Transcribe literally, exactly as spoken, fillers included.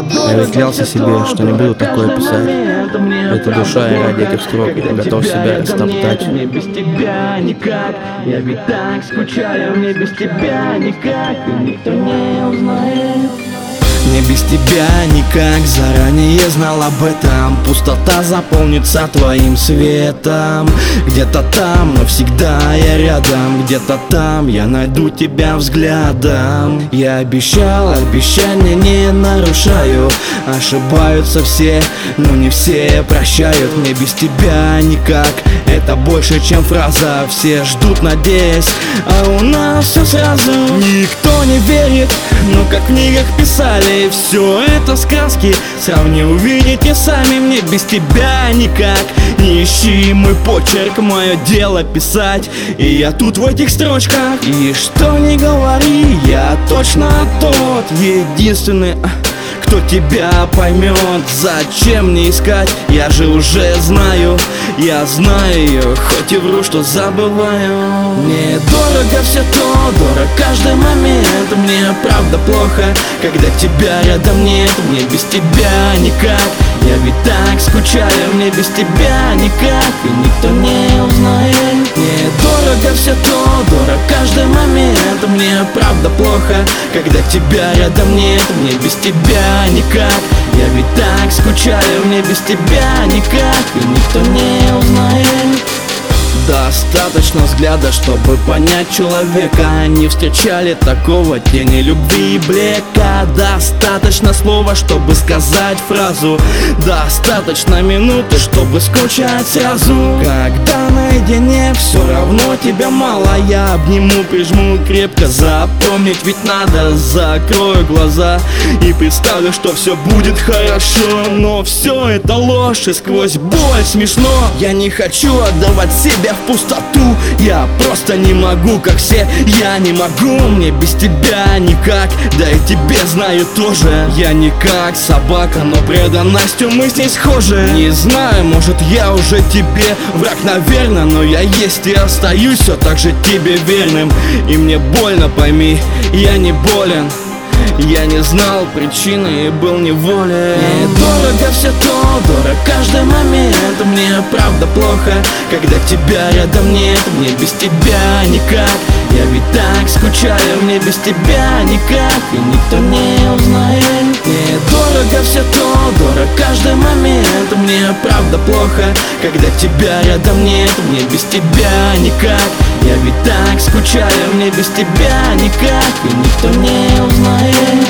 Я ведь клялся себе, что не буду такое писать. Это душа, и ради этих строк я готов себя растоптать. Мне без тебя никак, я ведь так скучаю, мне без тебя никак, и никто не узнает. Мне без тебя никак, заранее знал об этом. Пустота заполнится твоим светом. Где-то там, но всегда я рядом. Где-то там я найду тебя взглядом. Я обещал, обещания не нарушаю. Ошибаются все, но не все прощают. Мне без тебя никак, это больше, чем фраза. Все ждут, надеясь, а у нас все сразу. Никто не верит, но как в книгах писали, все это сказки, сравни, увидите сами. Мне без тебя никак, не ищи мой почерк, мое дело писать. И я тут в этих строчках, и что ни говори, я точно тот единственный, кто тебя поймет. Зачем мне искать, я же уже знаю. Я знаю ее, хоть и вру, что забываю. Мне дорого все то, дорог каждый момент. Мне правда плохо, когда тебя рядом нет. Мне без тебя никак, я ведь так скучаю. Мне без тебя никак, и никто не узнает. Мне дорого все то, дорог каждый момент. Мне правда плохо, когда тебя рядом нет. Мне без тебя никак, я ведь так скучаю. Мне без тебя никак, и никто не узнает. Достаточно взгляда, чтобы понять человека. Не встречали такого, тени любви и блека. Достаточно слова, чтобы сказать фразу. Достаточно минуты, чтобы скучать сразу. Когда наедине, все равно тебя мало. Я обниму, прижму крепко, запомнить ведь надо. Закрою глаза и представлю, что все будет хорошо. Но все это ложь, и сквозь боль смешно. Я не хочу отдавать себя в пустоту, я просто не могу, как все. Я не могу, мне без тебя никак. Да и тебе знаю тоже. Я не как собака, но преданностью мы с ней схожи. Не знаю, может я уже тебе враг, наверное, но я есть и остаюсь все так же тебе верным. И мне больно, пойми, я не болен. Я не знал причины и был неволен. Мне дорого все то, дорог каждый момент. Мне правда плохо, когда тебя рядом нет. Мне без тебя никак, я ведь так скучаю. Мне без тебя никак, и никто не узнает. Мне дорого все то, дорог каждый момент. Мне правда плохо, когда тебя рядом нет. Мне без тебя никак, я ведь так скучаю. Мне без тебя никак, и никто не узнает.